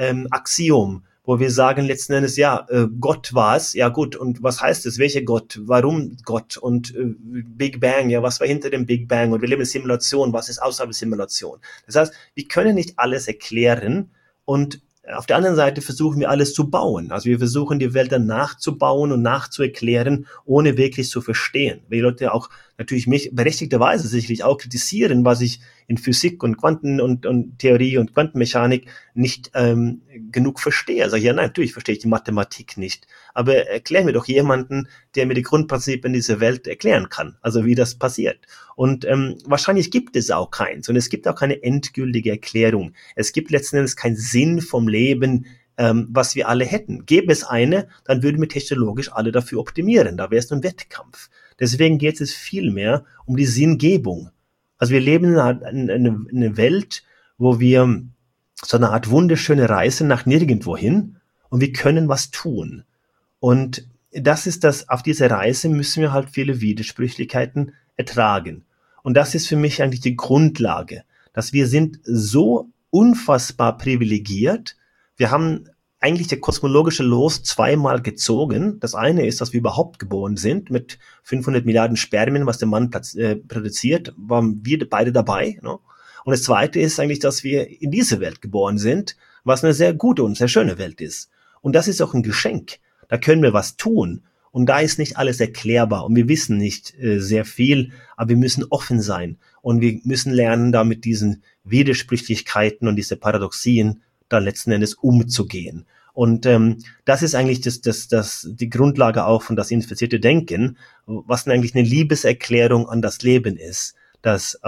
Axiom, wo wir sagen letzten Endes, ja, Gott war es, ja gut, und was heißt es, welcher Gott, warum Gott und Big Bang, ja, was war hinter dem Big Bang und wir leben in Simulation, was ist außerhalb der Simulation. Das heißt, wir können nicht alles erklären und auf der anderen Seite versuchen wir alles zu bauen. Also wir versuchen die Welt dann nachzubauen und nachzuerklären, ohne wirklich zu verstehen. Weil die Leute auch natürlich mich berechtigterweise sicherlich auch kritisieren, was ich in Physik und Quanten und Theorie und Quantenmechanik nicht genug verstehe. Also ja, nein, natürlich verstehe ich die Mathematik nicht. Aber erklär mir doch jemanden, der mir die Grundprinzipien dieser Welt erklären kann. Also wie das passiert. Und wahrscheinlich gibt es auch keins. Und es gibt auch keine endgültige Erklärung. Es gibt letzten Endes keinen Sinn vom Leben, was wir alle hätten. Gäbe es eine, dann würden wir technologisch alle dafür optimieren. Da wäre es ein Wettkampf. Deswegen geht es vielmehr um die Sinngebung. Also wir leben in einer Welt, wo wir so eine Art wunderschöne Reise nach nirgendwohin und wir können was tun. Und das ist das, auf dieser Reise müssen wir halt viele Widersprüchlichkeiten ertragen. Und das ist für mich eigentlich die Grundlage, dass wir sind so unfassbar privilegiert. Wir haben eigentlich der kosmologische Los zweimal gezogen. Das eine ist, dass wir überhaupt geboren sind mit 500 Milliarden Spermien, was der Mann produziert, waren wir beide dabei. Ne? Und das zweite ist eigentlich, dass wir in diese Welt geboren sind, was eine sehr gute und sehr schöne Welt ist. Und das ist auch ein Geschenk. Da können wir was tun. Und da ist nicht alles erklärbar und wir wissen nicht sehr viel, aber wir müssen offen sein und wir müssen lernen, da mit diesen Widersprüchlichkeiten und diese Paradoxien da letzten Endes umzugehen. Und das ist eigentlich die Grundlage auch von das infizierte Denken, was eigentlich eine Liebeserklärung an das Leben ist, dass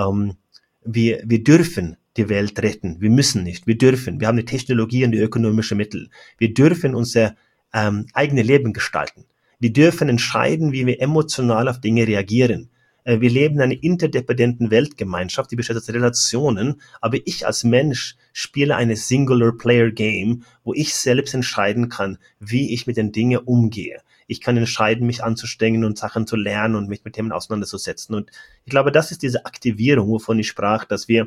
wir dürfen die Welt retten, wir müssen nicht, wir dürfen, wir haben die Technologie und die ökonomische Mittel, wir dürfen unser eigene Leben gestalten. Wir dürfen entscheiden, wie wir emotional auf Dinge reagieren. Wir leben in einer interdependenten Weltgemeinschaft, die besteht aus Relationen, aber ich als Mensch spiele eine Singular-Player-Game, wo ich selbst entscheiden kann, wie ich mit den Dingen umgehe. Ich kann entscheiden, mich anzustrengen und Sachen zu lernen und mich mit Themen auseinanderzusetzen. Und ich glaube, das ist diese Aktivierung, wovon ich sprach, dass wir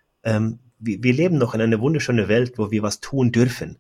leben noch in einer wunderschönen Welt, wo wir was tun dürfen.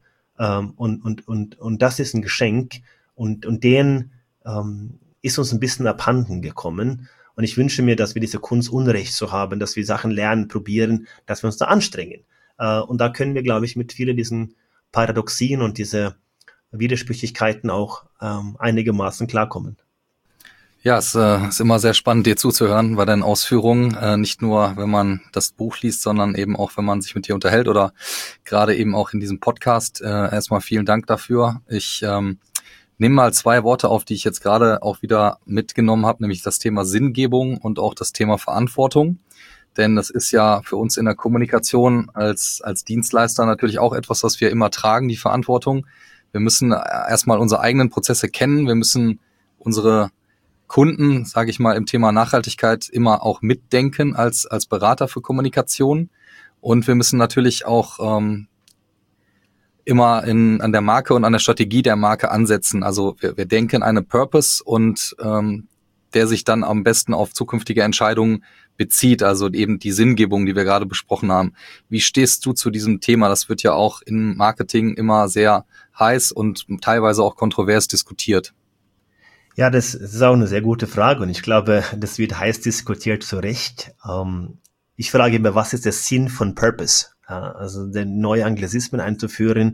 Und das ist ein Geschenk. Und den ist uns ein bisschen abhanden gekommen. Und ich wünsche mir, dass wir diese Kunst Unrecht so haben, dass wir Sachen lernen, probieren, dass wir uns da anstrengen. Und da können wir, glaube ich, mit vielen diesen Paradoxien und diese Widersprüchlichkeiten auch einigermaßen klarkommen. Ja, es ist immer sehr spannend, dir zuzuhören bei deinen Ausführungen. Nicht nur, wenn man das Buch liest, sondern eben auch, wenn man sich mit dir unterhält oder gerade eben auch in diesem Podcast. Erstmal vielen Dank dafür. Ich nehme mal 2 Worte auf, die ich jetzt gerade auch wieder mitgenommen habe, nämlich das Thema Sinngebung und auch das Thema Verantwortung. Denn das ist ja für uns in der Kommunikation als Dienstleister natürlich auch etwas, was wir immer tragen, die Verantwortung. Wir müssen erstmal unsere eigenen Prozesse kennen. Wir müssen unsere Kunden, sage ich mal, im Thema Nachhaltigkeit immer auch mitdenken als Berater für Kommunikation. Und wir müssen natürlich auch immer an der Marke und an der Strategie der Marke ansetzen. Also wir denken einen Purpose und der sich dann am besten auf zukünftige Entscheidungen bezieht, also eben die Sinngebung, die wir gerade besprochen haben. Wie stehst du zu diesem Thema? Das wird ja auch im Marketing immer sehr heiß und teilweise auch kontrovers diskutiert. Ja, das ist auch eine sehr gute Frage und ich glaube, das wird heiß diskutiert, zu Recht. Ich frage immer, was ist der Sinn von Purpose? Ja, also den neue Anglizismen einzuführen,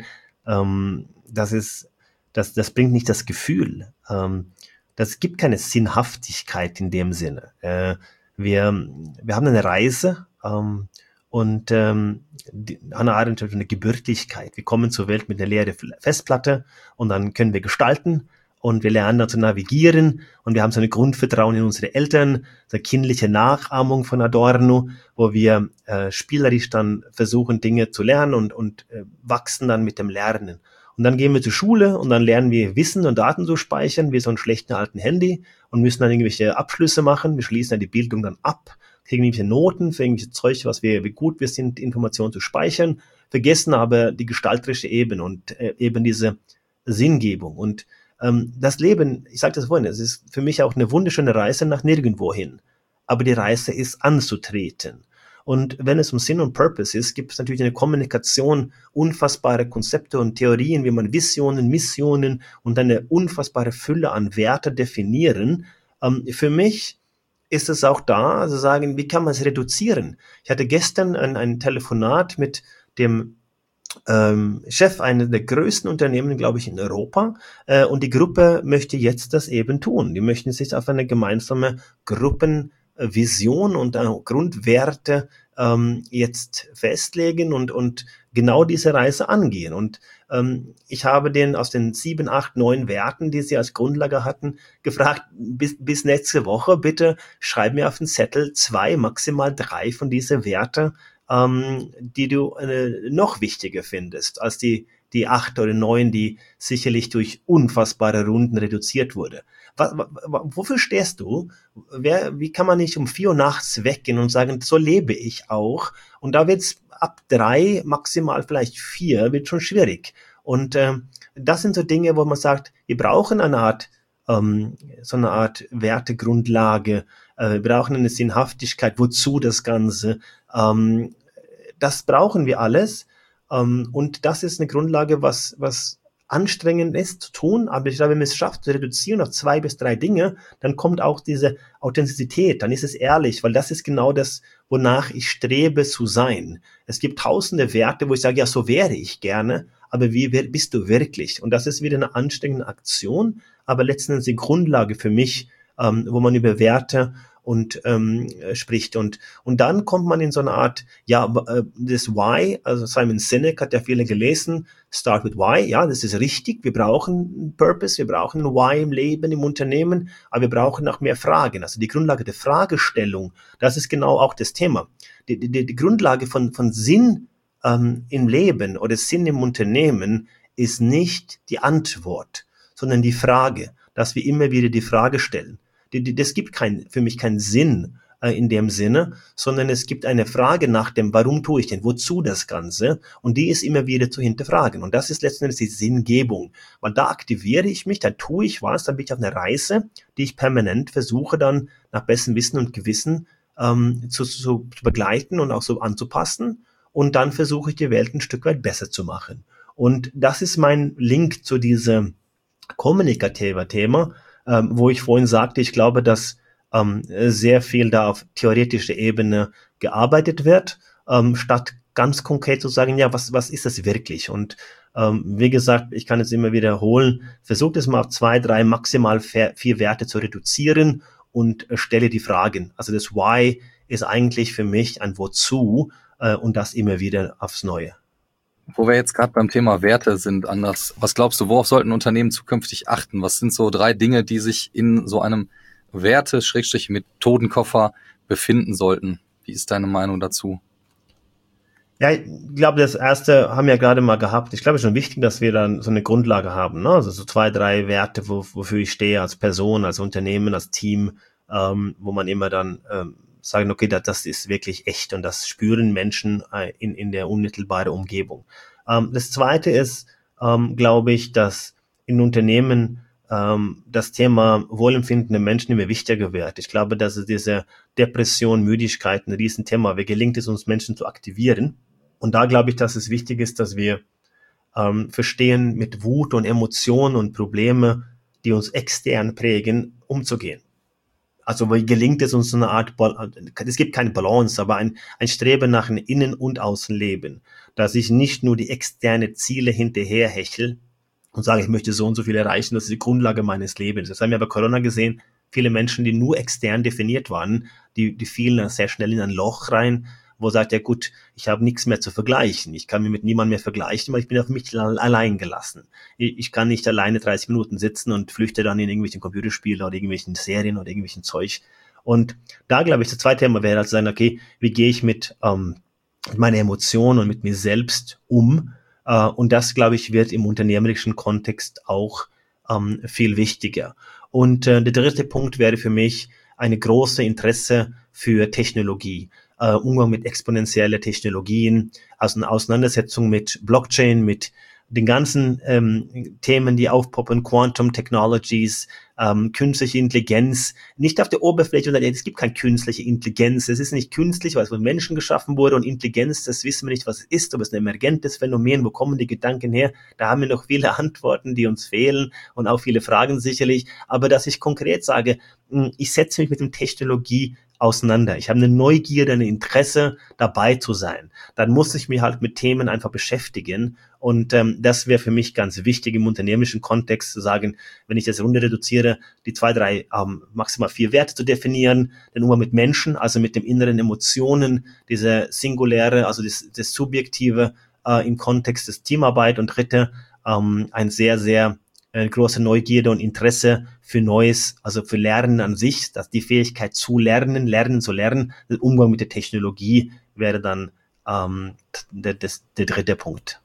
das bringt nicht das Gefühl. Das gibt keine Sinnhaftigkeit in dem Sinne. Wir haben eine Reise und Hannah Arendt hat eine Gebürtigkeit. Wir kommen zur Welt mit einer leeren Festplatte und dann können wir gestalten. Und wir lernen da zu navigieren und wir haben so ein Grundvertrauen in unsere Eltern, so eine kindliche Nachahmung von Adorno, wo wir spielerisch dann versuchen, Dinge zu lernen und wachsen dann mit dem Lernen. Und dann gehen wir zur Schule und dann lernen wir Wissen und Daten zu speichern, wie so ein schlechten alten Handy und müssen dann irgendwelche Abschlüsse machen. Wir schließen dann die Bildung dann ab, kriegen irgendwelche Noten für irgendwelche Zeug, wie gut wir sind, Informationen zu speichern, vergessen aber die gestalterische Ebene und eben diese Sinngebung. Und das Leben, ich sagte das vorhin, es ist für mich auch eine wunderschöne Reise nach nirgendwo hin. Aber die Reise ist anzutreten. Und wenn es um Sinn und Purpose ist, gibt es natürlich in der Kommunikation unfassbare Konzepte und Theorien, wie man Visionen, Missionen und eine unfassbare Fülle an Werte definieren. Für mich ist es auch da, also sagen, wie kann man es reduzieren? Ich hatte gestern ein Telefonat mit dem Chef eines der größten Unternehmen, glaube ich, in Europa. Und die Gruppe möchte jetzt das eben tun. Die möchten sich auf eine gemeinsame Gruppenvision und Grundwerte jetzt festlegen und genau diese Reise angehen. Und ich habe den aus den 7, 8, 9 Werten, die sie als Grundlage hatten, gefragt, bis nächste Woche bitte schreib mir auf den Zettel 2, maximal 3 von diesen Werte, die du noch wichtiger findest als die 8 oder 9, die sicherlich durch unfassbare Runden reduziert wurde. Wofür stehst du? Wie kann man nicht um 4 Uhr nachts weggehen und sagen, so lebe ich auch? Und da wird's ab 3, maximal vielleicht 4, wird schon schwierig. Und das sind so Dinge, wo man sagt, wir brauchen so eine Art Wertegrundlage, wir brauchen eine Sinnhaftigkeit, wozu das Ganze? Das brauchen wir alles. Und das ist eine Grundlage, was anstrengend ist zu tun. Aber ich glaube, wenn man es schafft, zu reduzieren auf 2 bis 3 Dinge, dann kommt auch diese Authentizität, dann ist es ehrlich, weil das ist genau das, wonach ich strebe zu sein. Es gibt tausende Werte, wo ich sage, ja, so wäre ich gerne, aber wie bist du wirklich? Und das ist wieder eine anstrengende Aktion, aber letztendlich die Grundlage für mich, wo man über Werte und spricht. Und dann kommt man in so eine Art, das Why, also Simon Sinek hat ja viele gelesen, Start with Why, ja, das ist richtig, wir brauchen einen Purpose, wir brauchen ein Why im Leben, im Unternehmen, aber wir brauchen auch mehr Fragen. Also die Grundlage der Fragestellung, das ist genau auch das Thema. Die Grundlage von Sinn im Leben oder Sinn im Unternehmen ist nicht die Antwort, sondern die Frage, dass wir immer wieder die Frage stellen. Das gibt für mich keinen Sinn in dem Sinne, sondern es gibt eine Frage nach dem, warum tue ich denn, wozu das Ganze? Und die ist immer wieder zu hinterfragen. Und das ist letztendlich die Sinngebung. Weil da aktiviere ich mich, da tue ich was, dann bin ich auf einer Reise, die ich permanent versuche dann nach bestem Wissen und Gewissen zu begleiten und auch so anzupassen. Und dann versuche ich die Welt ein Stück weit besser zu machen. Und das ist mein Link zu diesem kommunikativen Thema, wo ich vorhin sagte, ich glaube, dass sehr viel da auf theoretischer Ebene gearbeitet wird, statt ganz konkret zu sagen, ja, was ist das wirklich? Und Wie gesagt, ich kann es immer wiederholen, versucht es mal auf 2, 3, maximal 4 Werte zu reduzieren und stelle die Fragen. Also das Why ist eigentlich für mich ein Wozu und das immer wieder aufs Neue. Wo wir jetzt gerade beim Thema Werte sind, Anders, was glaubst du, worauf sollten Unternehmen zukünftig achten? Was sind so 3 Dinge, die sich in so einem Werte-Methodenkoffer befinden sollten? Wie ist deine Meinung dazu? Ja, ich glaube, das erste haben wir ja gerade mal gehabt. Ich glaube, es ist schon wichtig, dass wir dann so eine Grundlage haben, ne? Also so 2, 3 Werte, wofür ich stehe als Person, als Unternehmen, als Team, wo man immer dann sagen, okay, das ist wirklich echt und das spüren Menschen in der unmittelbaren Umgebung. Das zweite ist, glaube ich, dass in Unternehmen das Thema Wohlempfinden der Menschen immer wichtiger wird. Ich glaube, dass es diese Depression, Müdigkeit ein Riesenthema. Wie gelingt es uns, Menschen zu aktivieren? Und da glaube ich, dass es wichtig ist, dass wir verstehen, mit Wut und Emotionen und Probleme, die uns extern prägen, umzugehen. Also wie gelingt es uns so eine Art, es gibt keine Balance, aber ein Streben nach einem Innen- und Außenleben, dass ich nicht nur die externen Ziele hinterherhechel und sage, ich möchte so und so viel erreichen, das ist die Grundlage meines Lebens. Das haben wir bei Corona gesehen, viele Menschen, die nur extern definiert waren, die fielen sehr schnell in ein Loch rein, wo sagt, ja gut, ich habe nichts mehr zu vergleichen, ich kann mich mit niemandem mehr vergleichen, weil ich bin auf mich allein gelassen. Ich kann nicht alleine 30 Minuten sitzen und flüchte dann in irgendwelchen Computerspielen oder irgendwelchen Serien oder irgendwelchen Zeug. Und da glaube ich, das zweite Thema wäre halt zu sagen, okay, wie gehe ich mit meinen Emotionen und mit mir selbst um? Und das, glaube ich, wird im unternehmerischen Kontext auch viel wichtiger. Und der dritte Punkt wäre für mich eine große Interesse für Technologie. Umgang mit exponentiellen Technologien, also eine Auseinandersetzung mit Blockchain, mit den ganzen Themen, die aufpoppen, Quantum Technologies, künstliche Intelligenz, nicht auf der Oberfläche, es gibt keine künstliche Intelligenz, es ist nicht künstlich, weil es von Menschen geschaffen wurde, und Intelligenz, das wissen wir nicht, was es ist, aber es ist ein emergentes Phänomen, wo kommen die Gedanken her, da haben wir noch viele Antworten, die uns fehlen und auch viele Fragen sicherlich, aber dass ich konkret sage, ich setze mich mit der Technologie auseinander. Ich habe eine Neugierde, ein Interesse, dabei zu sein. Dann muss ich mich halt mit Themen einfach beschäftigen. Und das wäre für mich ganz wichtig im unternehmerischen Kontext zu sagen, wenn ich das runter reduziere, die 2, 3, maximal 4 Werte zu definieren, den Umgang mit Menschen, also mit den inneren Emotionen, diese singuläre, also das Subjektive im Kontext des Teamarbeit, und dritte, ein sehr, sehr große Neugierde und Interesse für Neues, also für Lernen an sich, dass die Fähigkeit zu lernen, der Umgang mit der Technologie wäre dann der dritte Punkt.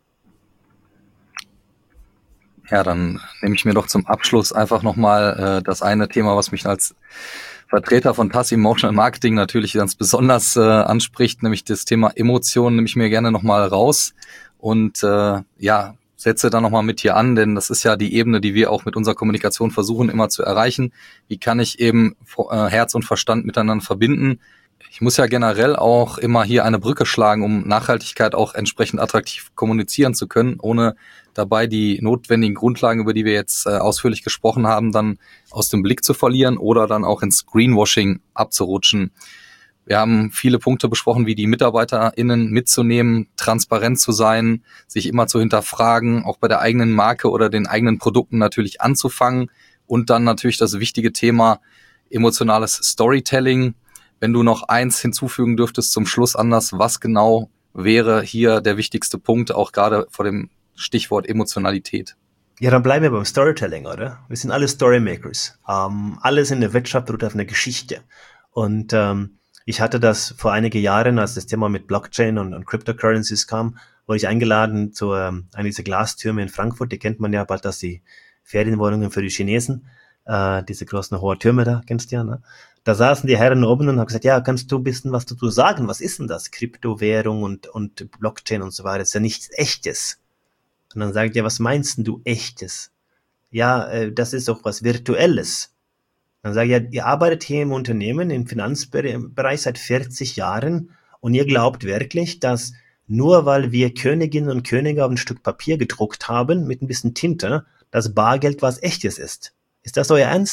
Ja, dann nehme ich mir doch zum Abschluss einfach nochmal das eine Thema, was mich als Vertreter von Passive Emotional Marketing natürlich ganz besonders anspricht, nämlich das Thema Emotionen, nehme ich mir gerne nochmal raus und setze da nochmal mit hier an, denn das ist ja die Ebene, die wir auch mit unserer Kommunikation versuchen immer zu erreichen. Wie kann ich eben Herz und Verstand miteinander verbinden? Ich muss ja generell auch immer hier eine Brücke schlagen, um Nachhaltigkeit auch entsprechend attraktiv kommunizieren zu können, ohne dabei die notwendigen Grundlagen, über die wir jetzt ausführlich gesprochen haben, dann aus dem Blick zu verlieren oder dann auch ins Greenwashing abzurutschen. Wir haben viele Punkte besprochen, wie die MitarbeiterInnen mitzunehmen, transparent zu sein, sich immer zu hinterfragen, auch bei der eigenen Marke oder den eigenen Produkten natürlich anzufangen und dann natürlich das wichtige Thema emotionales Storytelling. Wenn du noch eins hinzufügen dürftest zum Schluss, Anders, was genau wäre hier der wichtigste Punkt, auch gerade vor dem Stichwort Emotionalität? Ja, dann bleiben wir beim Storytelling, oder? Wir sind alle Storymakers. Alles in der Wirtschaft beruht auf einer Geschichte. Und ich hatte das vor einigen Jahren, als das Thema mit Blockchain und Cryptocurrencies kam, wurde ich eingeladen zu einer dieser Glastürme in Frankfurt. Die kennt man ja bald als die Ferienwohnungen für die Chinesen. Diese großen hohen Türme da, kennst du ja, ne? Da saßen die Herren oben und haben gesagt, ja, kannst du ein bisschen was dazu sagen? Was ist denn das? Kryptowährung und Blockchain und so weiter. Das ist ja nichts Echtes. Und dann sagt er, was meinst denn du Echtes? Ja, das ist doch was Virtuelles. Dann sage ich, ja, ihr arbeitet hier im Unternehmen, im Finanzbereich seit 40 Jahren und ihr glaubt wirklich, dass nur weil wir Königinnen und Könige auf ein Stück Papier gedruckt haben mit ein bisschen Tinte, das Bargeld was Echtes ist. Ist das euer Ernst?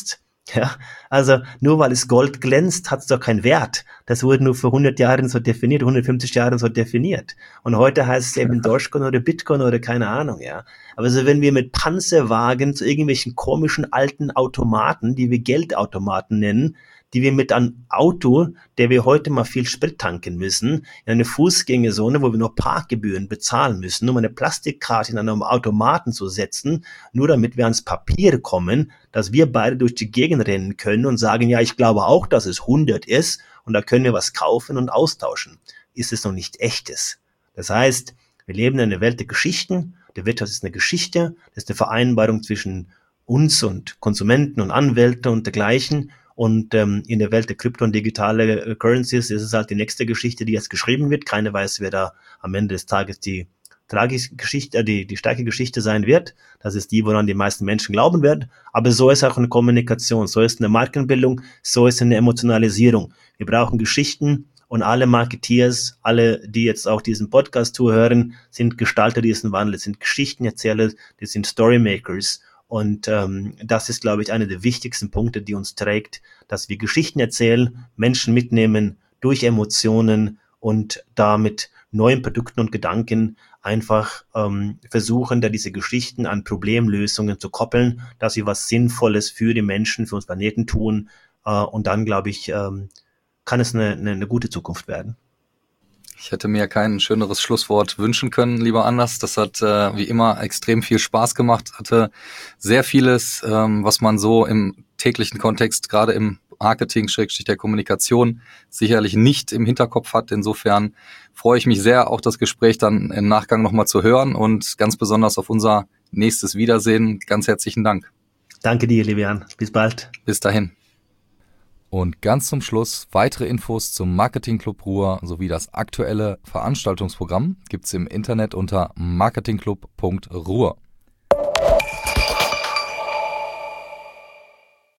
Ja, also nur weil es Gold glänzt, hat es doch keinen Wert. Das wurde nur vor 100 Jahren so definiert, 150 Jahren so definiert. Und heute heißt es eben Dogecoin oder Bitcoin oder keine Ahnung, ja. Aber so wenn wir mit Panzerwagen zu irgendwelchen komischen alten Automaten, die wir Geldautomaten nennen, die wir mit einem Auto, der wir heute mal viel Sprit tanken müssen, in eine Fußgängerzone, wo wir noch Parkgebühren bezahlen müssen, um eine Plastikkarte in einem Automaten zu setzen, nur damit wir ans Papier kommen, dass wir beide durch die Gegend rennen können und sagen, ja, ich glaube auch, dass es 100 ist und da können wir was kaufen und austauschen. Ist es noch nicht echtes. Das heißt, wir leben in einer Welt der Geschichten. Der Wirtschaft ist eine Geschichte. Das ist eine Vereinbarung zwischen uns und Konsumenten und Anwälten und dergleichen. Und in der Welt der Krypto- und digitale Currencies ist es halt die nächste Geschichte, die jetzt geschrieben wird. Keiner weiß, wer da am Ende des Tages die tragische Geschichte, die starke Geschichte sein wird. Das ist die, woran die meisten Menschen glauben werden. Aber so ist auch eine Kommunikation, so ist eine Markenbildung, so ist eine Emotionalisierung. Wir brauchen Geschichten und alle Marketeers, alle, die jetzt auch diesen Podcast zuhören, sind Gestalter diesen Wandels, sind Geschichtenerzähler, die sind Storymakers. Und das ist, glaube ich, einer der wichtigsten Punkte, die uns trägt, dass wir Geschichten erzählen, Menschen mitnehmen durch Emotionen und damit neuen Produkten und Gedanken einfach versuchen, da diese Geschichten an Problemlösungen zu koppeln, dass sie was Sinnvolles für die Menschen, für uns Planeten tun. Und dann, glaube ich, kann es eine gute Zukunft werden. Ich hätte mir kein schöneres Schlusswort wünschen können, lieber Anders. Das hat wie immer extrem viel Spaß gemacht. Hatte sehr vieles, was man so im täglichen Kontext, gerade im Marketing, der Kommunikation, sicherlich nicht im Hinterkopf hat. Insofern freue ich mich sehr, auch das Gespräch dann im Nachgang nochmal zu hören und ganz besonders auf unser nächstes Wiedersehen. Ganz herzlichen Dank. Danke dir, Livian. Bis bald. Bis dahin. Und ganz zum Schluss weitere Infos zum Marketing Club Ruhr sowie das aktuelle Veranstaltungsprogramm gibt's im Internet unter marketingclub.ruhr.